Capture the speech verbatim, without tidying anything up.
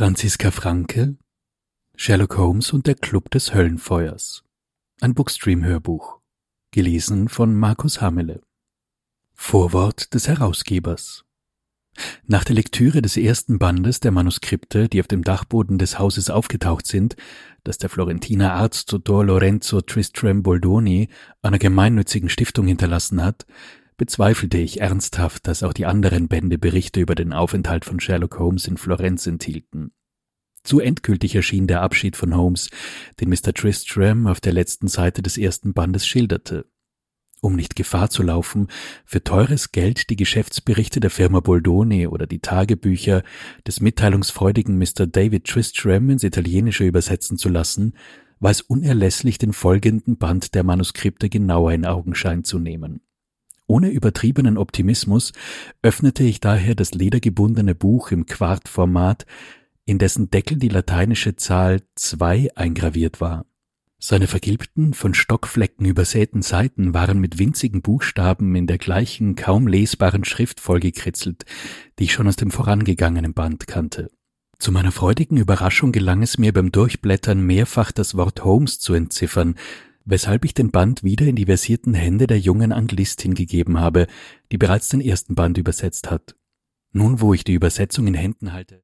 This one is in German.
Franziska Franke, Sherlock Holmes und der Club des Höllenfeuers. Ein Bookstream-Hörbuch. Gelesen von Markus Hamele. Vorwort des Herausgebers. Nach der Lektüre des ersten Bandes der Manuskripte, die auf dem Dachboden des Hauses aufgetaucht sind, das der Florentiner Arzt Dottor Lorenzo Tristram Boldoni einer gemeinnützigen Stiftung hinterlassen hat, bezweifelte ich ernsthaft, dass auch die anderen Bände Berichte über den Aufenthalt von Sherlock Holmes in Florenz enthielten. Zu endgültig erschien der Abschied von Holmes, den Mister Tristram auf der letzten Seite des ersten Bandes schilderte. Um nicht Gefahr zu laufen, für teures Geld die Geschäftsberichte der Firma Boldoni oder die Tagebücher des mitteilungsfreudigen Mister David Tristram ins Italienische übersetzen zu lassen, war es unerlässlich, den folgenden Band der Manuskripte genauer in Augenschein zu nehmen. Ohne übertriebenen Optimismus öffnete ich daher das ledergebundene Buch im Quartformat, in dessen Deckel die lateinische Zahl zwei eingraviert war. Seine vergilbten, von Stockflecken übersäten Seiten waren mit winzigen Buchstaben in der gleichen, kaum lesbaren Schrift vollgekritzelt, die ich schon aus dem vorangegangenen Band kannte. Zu meiner freudigen Überraschung gelang es mir beim Durchblättern mehrfach das Wort Holmes zu entziffern, weshalb ich den Band wieder in die versierten Hände der jungen Anglistin gegeben habe, die bereits den ersten Band übersetzt hat. Nun, wo ich die Übersetzung in Händen halte,